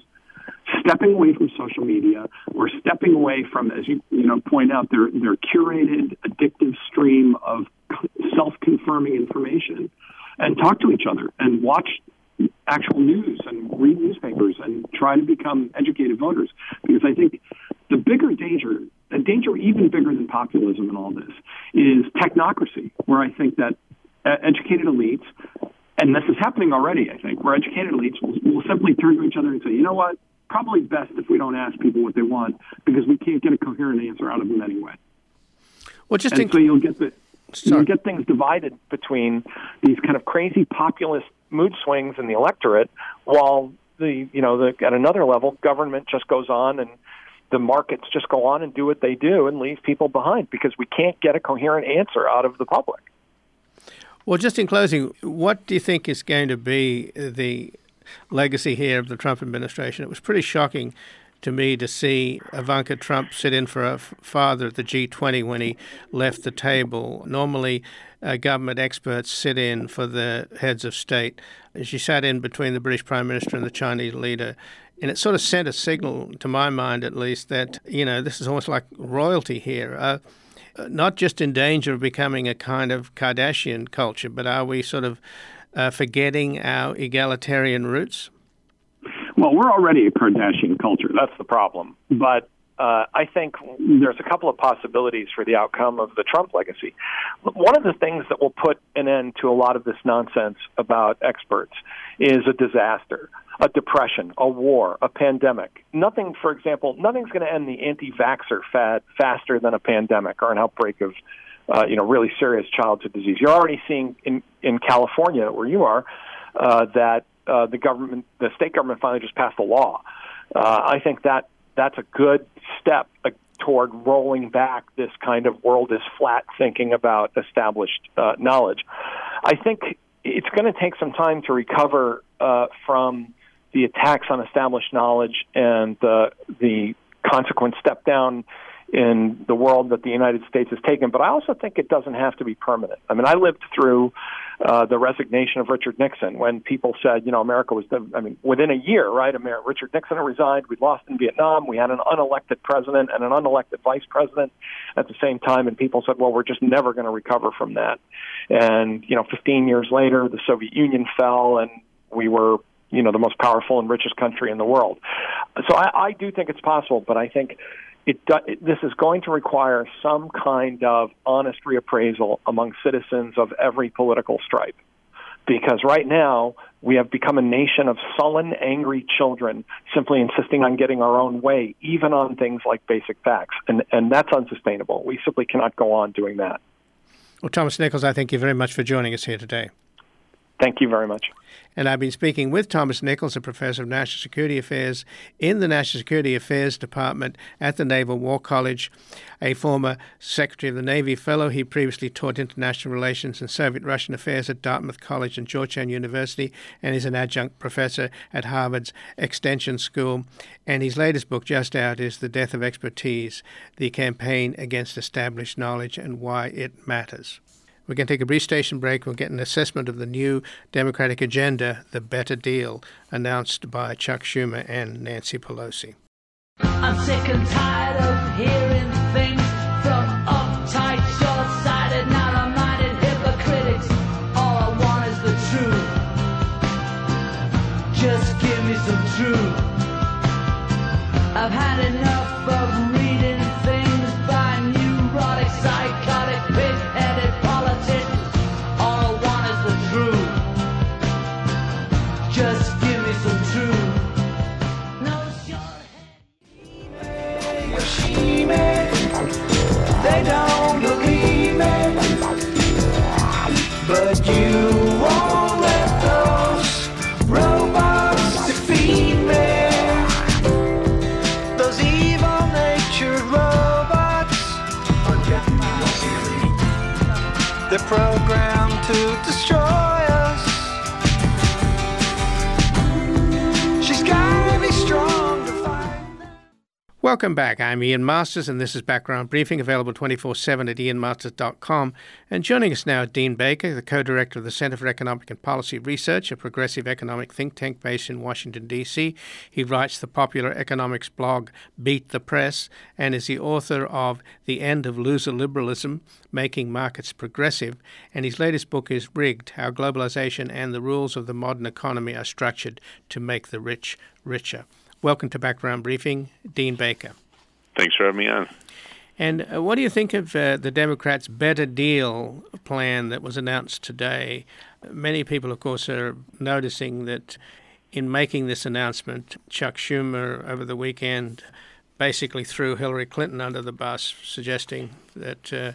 Speaker 5: stepping away from social media or stepping away from, as you you know point out, their their curated, addictive stream of self-confirming information, and talk to each other and watch actual news and read newspapers and try to become educated voters. Because I think the bigger danger, a danger even bigger than populism in all this, is technocracy, where I think that educated elites, and this is happening already, I think, where educated elites will, will simply turn to each other and say, you know what, probably best if we don't ask people what they want because we can't get a coherent answer out of them anyway.
Speaker 1: Well, just
Speaker 5: and
Speaker 1: think-
Speaker 5: so you'll get the
Speaker 1: Sorry.
Speaker 5: you'll get things divided between these kind of crazy populist mood swings in the electorate, while the you know the, at another level, government just goes on and the markets just go on and do what they do and leave people behind because we can't get a coherent answer out of the public.
Speaker 1: Well, just in closing, what do you think is going to be the legacy here of the Trump administration? It was pretty shocking to me to see Ivanka Trump sit in for her father at the G twenty when he left the table. Normally, uh, government experts sit in for the heads of state. She sat in between the British Prime Minister and the Chinese leader. And it sort of sent a signal, to my mind at least, that, you know, this is almost like royalty here. Uh, not just in danger of becoming a kind of Kardashian culture, but are we sort of uh, forgetting our egalitarian roots?
Speaker 5: Well, we're already a Kardashian culture. That's the problem. But uh, I think there's a couple of possibilities for the outcome of the Trump legacy. One of the things that will put an end to a lot of this nonsense about experts is a disaster, a depression, a war, a pandemic. Nothing, for example, nothing's going to end the anti-vaxxer fad faster than a pandemic or an outbreak of uh, you know, really serious childhood disease. You're already seeing in, in California, where you are, uh, that Uh, the government, the state government finally just passed a law. Uh, I think that that's a good step uh, toward rolling back this kind of world is flat thinking about established uh, knowledge. I think it's going to take some time to recover uh, from the attacks on established knowledge and uh, the consequent step down in the world that the United States has taken. But I also think it doesn't have to be permanent. I mean, I lived through uh, the resignation of Richard Nixon when people said, you know, America was, the, I mean, within a year, right, Amer- Richard Nixon had resigned, we'd lost in Vietnam, we had an unelected president and an unelected vice president at the same time, and people said, well, we're just never going to recover from that. And, you know, fifteen years later, the Soviet Union fell, and we were, you know, the most powerful and richest country in the world. So I, I do think it's possible, but I think It, it, this is going to require some kind of honest reappraisal among citizens of every political stripe. Because right now, we have become a nation of sullen, angry children simply insisting on getting our own way, even on things like basic facts. And, and that's unsustainable. We simply cannot go on doing that.
Speaker 1: Well, Thomas Nichols, I thank you very much for joining us here today.
Speaker 5: Thank you very much.
Speaker 1: And I've been speaking with Thomas Nichols, a professor of national security affairs in the National Security Affairs Department at the Naval War College, a former Secretary of the Navy fellow. He previously taught international relations and Soviet-Russian affairs at Dartmouth College and Georgetown University, and is an adjunct professor at Harvard's Extension School. And his latest book, just out, is The Death of Expertise, The Campaign Against Established Knowledge and Why It Matters. We're going to take a brief station break. We'll get an assessment of the new Democratic agenda, the Better Deal, announced by Chuck Schumer and Nancy Pelosi.
Speaker 3: I'm sick and tired of hearing things from uptight, short-sighted, narrow-minded hypocrites. All I want is the truth. Just give me some truth. I've had enough of reading things by neurotic, psychotic, pig-headed politicians. All I want is the truth. Just give me some truth. No short they don't believe me, but you won't let those robots defeat me. Those evil-natured robots, they're programmed to destroy us. She's gotta be strong to find them.
Speaker 1: Welcome back. I'm Ian Masters, and this is Background Briefing, available twenty-four seven at ian masters dot com. And joining us now, Dean Baker, the co-director of the Center for Economic and Policy Research, a progressive economic think tank based in Washington, D C. He writes the popular economics blog Beat the Press and is the author of The End of Loser Liberalism, Making Markets Progressive. And his latest book is Rigged, How Globalization and the Rules of the Modern Economy Are Structured to Make the Rich Richer. Welcome to Background Briefing, Dean Baker.
Speaker 6: Thanks for having me on.
Speaker 1: And uh, what do you think of uh, the Democrats' better deal plan that was announced today? Many people, of course, are noticing that in making this announcement, Chuck Schumer over the weekend basically threw Hillary Clinton under the bus, suggesting that, uh,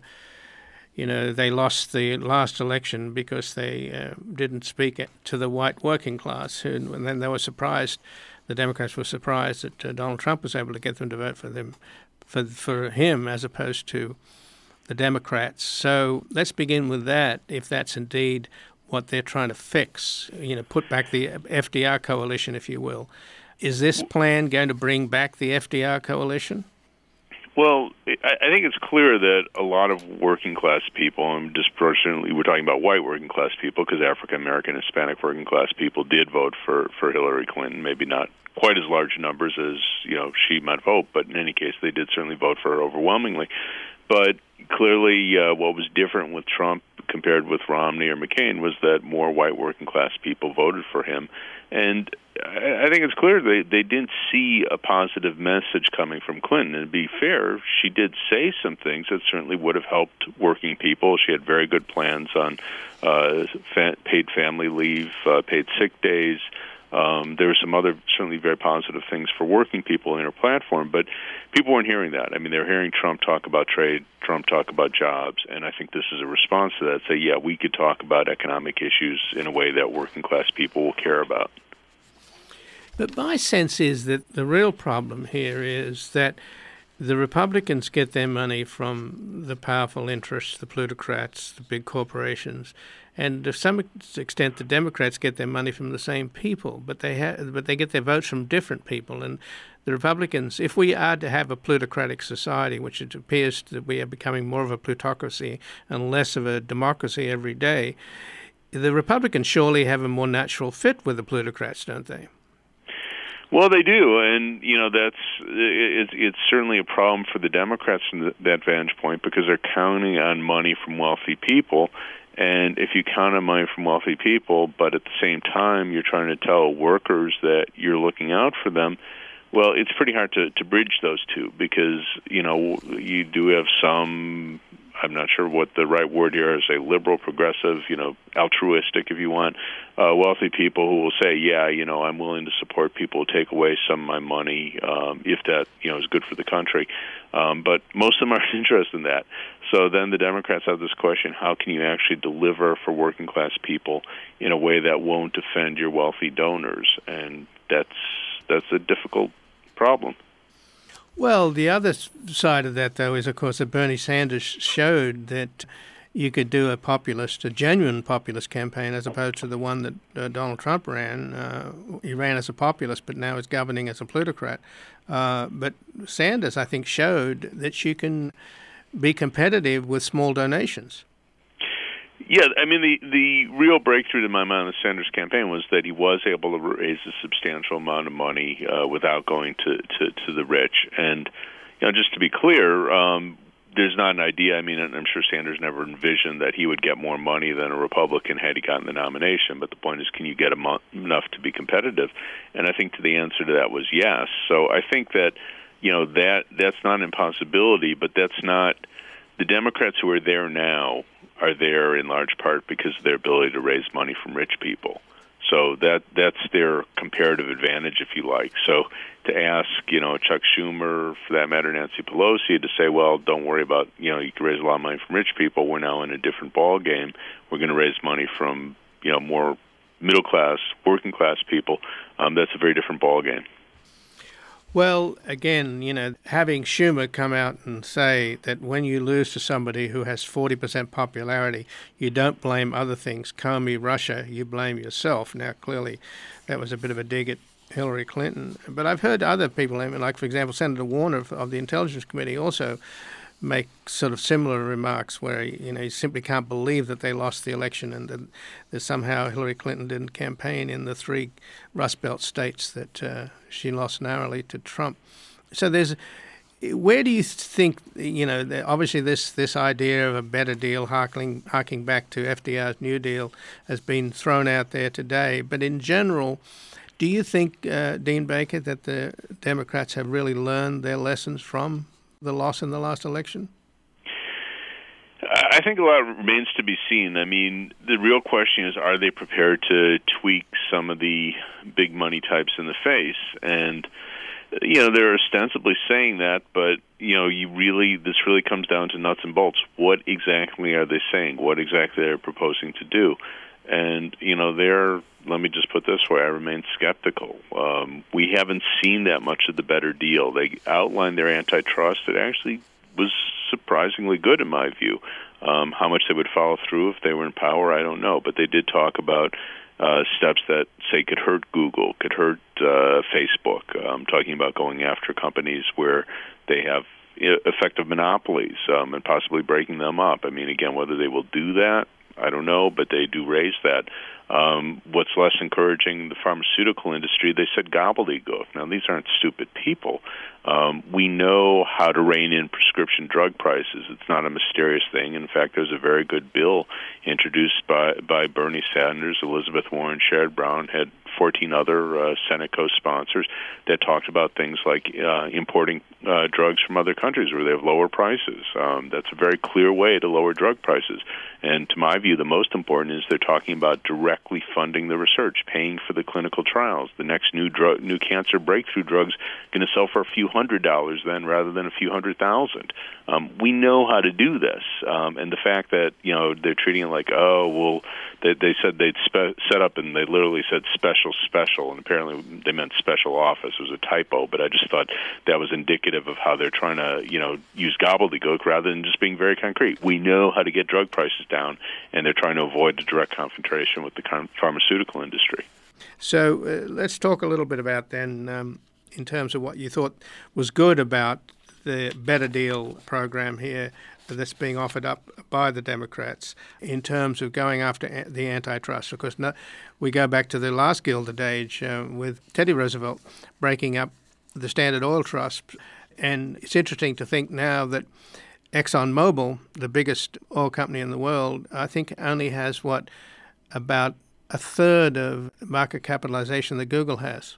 Speaker 1: you know, they lost the last election because they uh, didn't speak to the white working class. And then they were surprised. The Democrats were surprised that uh, Donald Trump was able to get them to vote for them, for for him, as opposed to the Democrats. So let's begin with that. If that's indeed what they're trying to fix, you know, put back the F D R coalition, if you will, is this plan going to bring back the F D R coalition?
Speaker 6: Well, I think it's clear that a lot of working class people, and disproportionately we're talking about white working class people, because African American, Hispanic working class people did vote for, for Hillary Clinton. Maybe not quite as large numbers as, you know, she might vote, but in any case, they did certainly vote for her overwhelmingly. But clearly, uh, what was different with Trump compared with Romney or McCain was that more white working class people voted for him. And I think it's clear they, they didn't see a positive message coming from Clinton. And to be fair, she did say some things that certainly would have helped working people. She had very good plans on uh, fa- paid family leave, uh, paid sick days. Um, there were some other certainly very positive things for working people in her platform, but people weren't hearing that. I mean, they were hearing Trump talk about trade, Trump talk about jobs, and I think this is a response to that. Say, yeah, we could talk about economic issues in a way that working class people will care about.
Speaker 1: But my sense is that the real problem here is that the Republicans get their money from the powerful interests, the plutocrats, the big corporations, and to some extent the Democrats get their money from the same people, but they ha- but they get their votes from different people. And the Republicans, if we are to have a plutocratic society, which it appears that we are becoming more of a plutocracy and less of a democracy every day, the Republicans surely have a more natural fit with the plutocrats, don't they?
Speaker 6: Well, they do, and you know that's it's, it's certainly a problem for the Democrats from that vantage point because they're counting on money from wealthy people, and if you count on money from wealthy people, but at the same time you're trying to tell workers that you're looking out for them, well, it's pretty hard to, to bridge those two because you know you do have some. I'm not sure what the right word here is, a liberal, progressive, you know, altruistic, if you want, uh, wealthy people who will say, yeah, you know, I'm willing to support people who take away some of my money um, if that, you know, is good for the country. Um, but most of them aren't interested in that. So then the Democrats have this question, how can you actually deliver for working class people in a way that won't offend your wealthy donors? And that's that's a difficult problem.
Speaker 1: Well, the other side of that, though, is, of course, that Bernie Sanders showed that you could do a populist, a genuine populist campaign, as opposed to the one that uh, Donald Trump ran. Uh, he ran as a populist, but now is governing as a plutocrat. Uh, but Sanders, I think, showed that you can be competitive with small donations.
Speaker 6: Yeah, I mean, the, the real breakthrough to my mind in the Sanders campaign was that he was able to raise a substantial amount of money uh, without going to, to, to the rich. And, you know, just to be clear, um, there's not an idea, I mean, I'm sure Sanders never envisioned that he would get more money than a Republican had he gotten the nomination. But the point is, can you get emo- enough to be competitive? And I think the answer to that was yes. So I think that, you know, that that's not an impossibility, but that's not the Democrats who are there now are there in large part because of their ability to raise money from rich people. So that that's their comparative advantage, if you like. So to ask, you know, Chuck Schumer, for that matter, Nancy Pelosi, to say, well, don't worry about, you know, you can raise a lot of money from rich people. We're now in a different ball game. We're going to raise money from, you know, more middle class, working class people. Um, that's a very different ball game.
Speaker 1: Well, again, you know, having Schumer come out and say that when you lose to somebody who has forty percent popularity, you don't blame other things. Comey, Russia, you blame yourself. Now, clearly, that was a bit of a dig at, Hillary Clinton. But I've heard other people, I mean, like, for example, Senator Warner of, of the Intelligence Committee also make sort of similar remarks where, you know, he simply can't believe that they lost the election and that, that somehow Hillary Clinton didn't campaign in the three Rust Belt states that uh, she lost narrowly to Trump. So there's, where do you think, you know, obviously this, this idea of a better deal, harking, harking back to F D R's New Deal, has been thrown out there today. But in general, do you think, uh, Dean Baker, that the Democrats have really learned their lessons from the loss in the last election?
Speaker 6: I think a lot remains to be seen. I mean, the real question is, are they prepared to tweak some of the big money types in the face? And, you know, they're ostensibly saying that, but, you know, you really, this really comes down to nuts and bolts. What exactly are they saying? What exactly are they proposing to do? And, you know, they're, let me just put this way, I remain skeptical. Um, we haven't seen that much of the better deal. They outlined their antitrust. It actually was surprisingly good in my view. Um, how much they would follow through if they were in power, I don't know. But they did talk about uh, steps that, say, could hurt Google, could hurt uh, Facebook. Um, talking about going after companies where they have effective monopolies um, and possibly breaking them up. I mean, again, whether they will do that, I don't know, but they do raise that. Um, what's less encouraging, the pharmaceutical industry, they said gobbledygook. Now, these aren't stupid people. Um, we know how to rein in prescription drug prices. It's not a mysterious thing. In fact, there's a very good bill introduced by, by Bernie Sanders, Elizabeth Warren, Sherrod Brown, had fourteen other uh, Senate co-sponsors that talked about things like uh, importing uh, drugs from other countries where they have lower prices. Um, that's a very clear way to lower drug prices. And to my view, the most important is they're talking about directly funding the research, paying for the clinical trials. The next new drug, new cancer breakthrough drugs going to sell for a few hundred dollars then rather than a few hundred thousand. Um, we know how to do this. Um, and the fact that, you know, they're treating it like, oh, well, they, they said they'd spe- set up, and they literally said special special, and apparently they meant special office. It was a typo, but I just thought that was indicative of how they're trying to, you know, use gobbledygook rather than just being very concrete. We know how to get drug prices down, and they're trying to avoid the direct confrontation with the pharmaceutical industry.
Speaker 1: So uh, let's talk a little bit about then, um, in terms of what you thought was good about the Better Deal program here that's being offered up by the Democrats in terms of going after the antitrust. Of course, no, we go back to the last Gilded Age uh, with Teddy Roosevelt breaking up the Standard Oil Trust. And it's interesting to think now that ExxonMobil, the biggest oil company in the world, I think only has, what, about a third of market capitalization that Google has.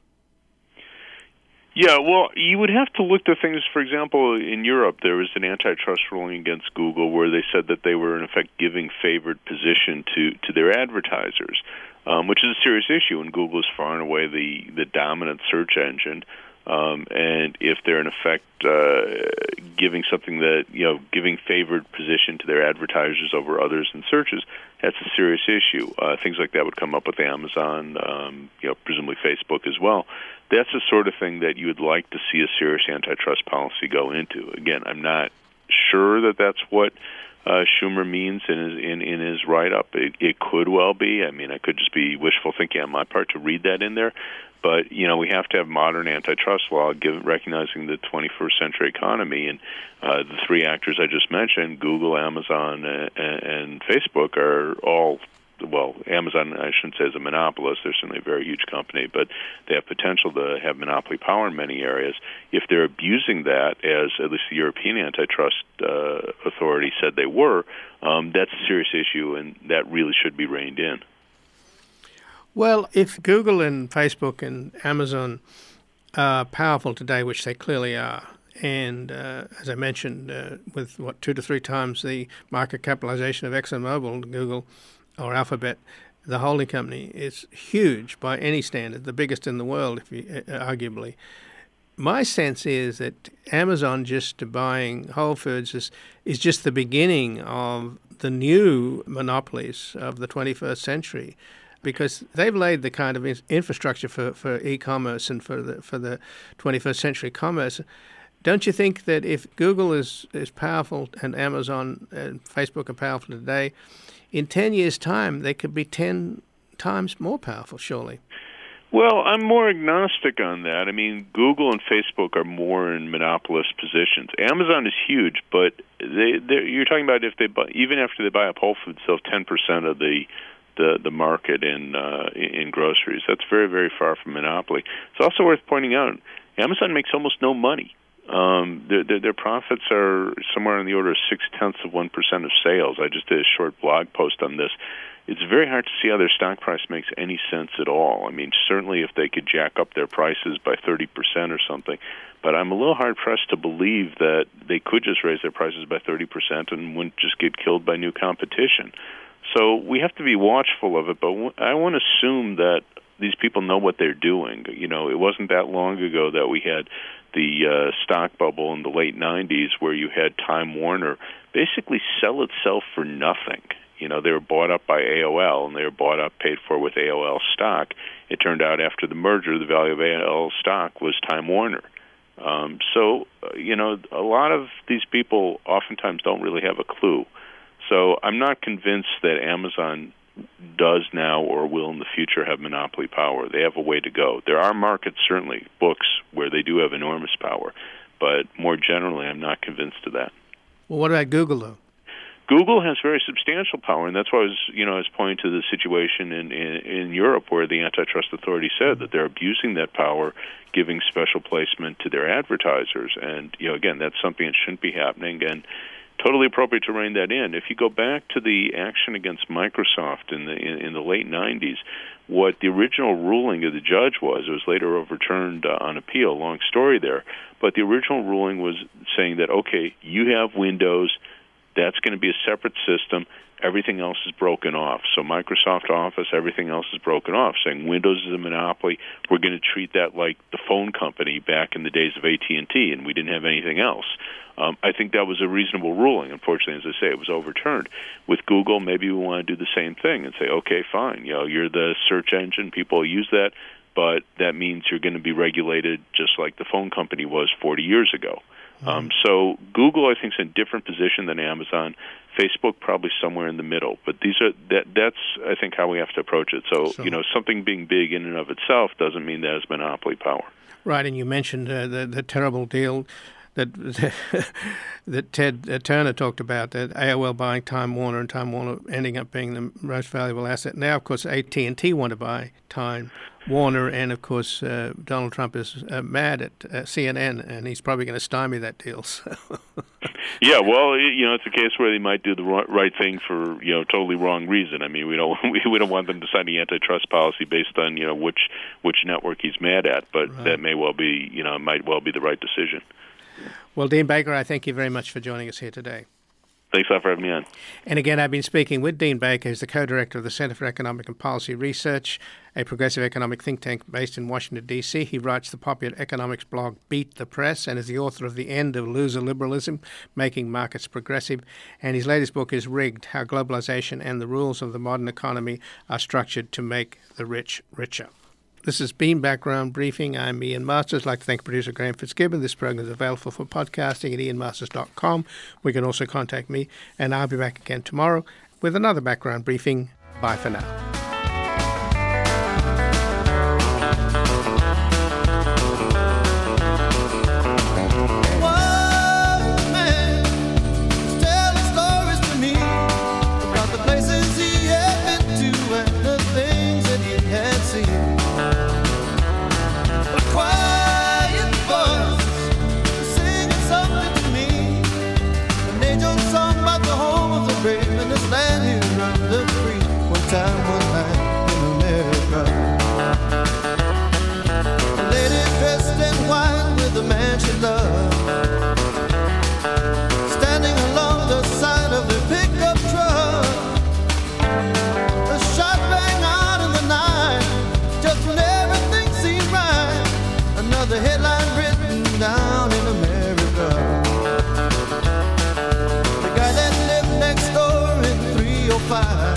Speaker 6: Yeah, well, you would have to look to things, for example, in Europe, there was an antitrust ruling against Google where they said that they were, in effect, giving favored position to, to their advertisers, um, which is a serious issue, and Google is far and away the, the dominant search engine. Um, and if they're, in effect, uh, giving something that, you know, giving favored position to their advertisers over others in searches, that's a serious issue. Uh, things like that would come up with Amazon, um, you know, presumably Facebook as well. That's the sort of thing that you would like to see a serious antitrust policy go into. Again, I'm not sure that that's what uh, Schumer means in his, in, in his write-up. It, it could well be. I mean, I could just be wishful thinking on my part to read that in there. But, you know, we have to have modern antitrust law, given, recognizing the twenty-first century economy. And uh, the three actors I just mentioned, Google, Amazon, and, and Facebook, are all, well, Amazon, I shouldn't say is a monopolist. They're certainly a very huge company, but they have potential to have monopoly power in many areas. If they're abusing that, as at least the European Antitrust uh, Authority said they were, um, that's a serious issue, and that really should be reined in.
Speaker 1: Well, if Google and Facebook and Amazon are powerful today, which they clearly are, and uh, as I mentioned, uh, with, what, two to three times the market capitalization of ExxonMobil, Google, or Alphabet, the holding company, is huge by any standard, the biggest in the world, if you, uh, arguably. My sense is that Amazon just buying Whole Foods is, is just the beginning of the new monopolies of the twenty-first century, because they've laid the kind of infrastructure for, for e-commerce and for the for the twenty-first century commerce. Don't you think that if Google is, is powerful and Amazon and Facebook are powerful today, in ten years' time they could be ten times more powerful, surely?
Speaker 6: Well, I'm more agnostic on that. I mean, Google and Facebook are more in monopolist positions. Amazon is huge, but they, you're talking about if they buy, even after they buy up Whole Foods, they'll have ten percent of the the, the market in uh, in groceries. That's very, very far from monopoly. It's also worth pointing out, Amazon makes almost no money. Um, their, their, their profits are somewhere in the order of six-tenths of one percent of sales. I just did a short blog post on this. It's very hard to see how their stock price makes any sense at all. I mean, certainly if they could jack up their prices by thirty percent or something, but I'm a little hard-pressed to believe that they could just raise their prices by thirty percent and wouldn't just get killed by new competition. So we have to be watchful of it, but I want to assume that these people know what they're doing. You know, it wasn't that long ago that we had the uh, stock bubble in the late nineties where you had Time Warner basically sell itself for nothing. You know, they were bought up by A O L, and they were bought up, paid for with A O L stock. It turned out after the merger, the value of A O L stock was Time Warner. Um, so, uh, you know, a lot of these people oftentimes don't really have a clue. So I'm not convinced that Amazon does now or will in the future have monopoly power. They have a way to go. There are markets, certainly, books, where they do have enormous power. But more generally, I'm not convinced of that.
Speaker 1: Well, what about Google, though?
Speaker 6: Google has very substantial power, and that's why I was, you know, I was pointing to the situation in, in, in Europe where the antitrust authority said that they're abusing that power, giving special placement to their advertisers. And, you know, again, that's something that shouldn't be happening, and totally appropriate to rein that in. If you go back to the action against Microsoft in the in, in the late nineties, what the original ruling of the judge was, it was later overturned uh, on appeal, long story there, but the original ruling was saying that, okay, you have Windows, that's going to be a separate system. Everything else is broken off. So Microsoft Office, everything else is broken off, saying Windows is a monopoly. We're going to treat that like the phone company back in the days of A T and T, and we didn't have anything else. Um, I think that was a reasonable ruling. Unfortunately, as I say, it was overturned. With Google, maybe we want to do the same thing and say, okay, fine, you know, you're the search engine, people use that, but that means you're going to be regulated just like the phone company was forty years ago. Um, so Google, I think, is in a different position than Amazon. Facebook probably somewhere in the middle. But these are that that's I think how we have to approach it. So, so you know, something being big in and of itself doesn't mean that has monopoly power. Right,
Speaker 1: and you mentioned uh, the the terrible deal that that Ted uh, Turner talked about, that A O L buying Time Warner and Time Warner ending up being the most valuable asset. Now, of course, A T and T want to buy Time Warner, and of course, uh, Donald Trump is uh, mad at uh, C N N, and he's probably going to stymie that deal. So.
Speaker 6: Yeah, well, you know, it's a case where they might do the right thing for, you know, totally wrong reason. I mean, we don't we, we don't want them to sign the antitrust policy based on, you know, which which network he's mad at, but right. That may well be, you know, might well be the right decision.
Speaker 1: Well, Dean Baker, I thank you very much for joining us here today.
Speaker 6: Thanks a lot for having me on.
Speaker 1: And again, I've been speaking with Dean Baker, who's the co-director of the Center for Economic and Policy Research, a progressive economic think tank based in Washington, D C He writes the popular economics blog Beat the Press and is the author of The End of Loser Liberalism, Making Markets Progressive. And his latest book is Rigged, How Globalization and the Rules of the Modern Economy Are Structured to Make the Rich Richer. This has been Background Briefing. I'm Ian Masters. I'd like to thank producer Graham Fitzgibbon. This program is available for podcasting at ian masters dot com. We can also contact me, and I'll be back again tomorrow with another Background Briefing. Bye for now.
Speaker 3: Time one night in America, a lady dressed in white with a man she loved, standing along the side of the pickup truck. A shot rang out in the night, just when everything seemed right. Another headline written down in America. The guy that lived next door in three oh five